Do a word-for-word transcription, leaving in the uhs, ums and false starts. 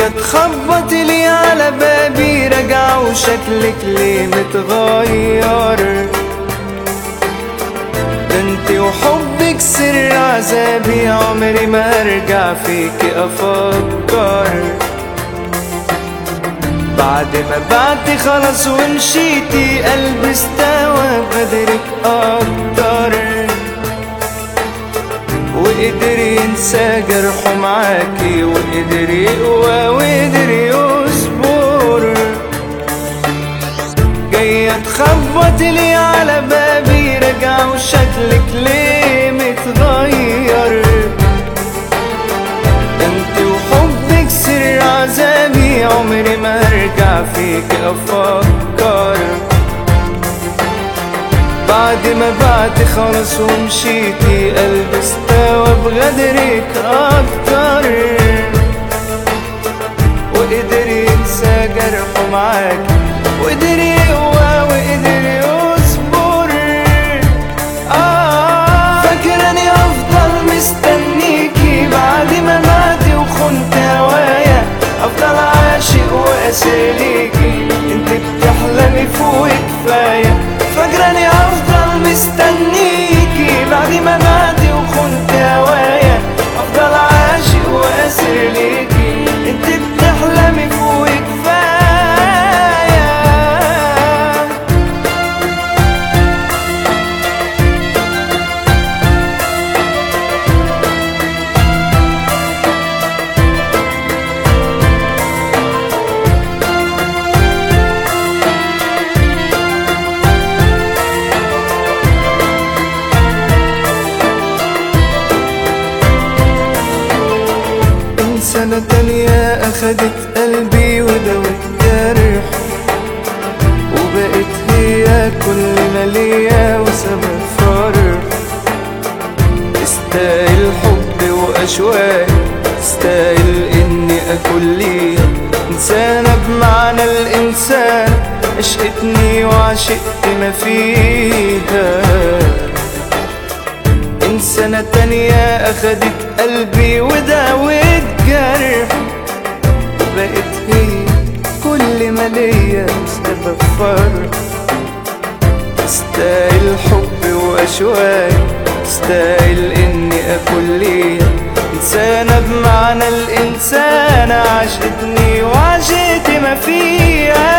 جاية تخبط لي على بابي رجع وشكلك ليه متغير؟ ده انتي وحبك سر عذابي، عمري ما ارجع فيكي افكر. بعد ما بعتي خلاص ومشيتي قلبي استوى بقدرك اكتر، وقدر ينسى جرحه معاكي، وقدر يقوى وقدر يصبر. جاية تخبط لي على بابي رجع وشكلك ليه متغير؟ انت وحبك سر عذابي، عمري ما هرجع فيك افكر. بعد ما بعتي خلاص ومشيتي قلبي استوى بغدرك اكتر، وقدر ينسى جرحه معاكي، وقدر يقوى وقدر يصبر. آه فاكراني افضل مستنيكي بعد ما ماتي وخنت هوايا، افضل عاشق واسير ليكي، انت بتحلمي فوق كفايه. فاكراني افضل مستنيكي بعد ما ماتي وخنت هوايا، افضل عاشق واسير ليكي، انت بتحلمي فوق كفايه. سنة تانية أخدت قلبي ودوت جرح، وبقت هي كل ما ليا وسبب فرح. تستاهل حب وأشواق، تستاهل إني أكون ليها إنسانة بمعنى الإنسان، عشقتني وعشقت ما فيها. إنسانة تانية أخدت قلبي وداوت جرح، وبقت هي كل ما ليا سبب فرح. تستاهل حب وأشواق، تستاهل إني أكون ليها إنسانة بمعنى الإنسان، عشقتني وعشقت ما فيها.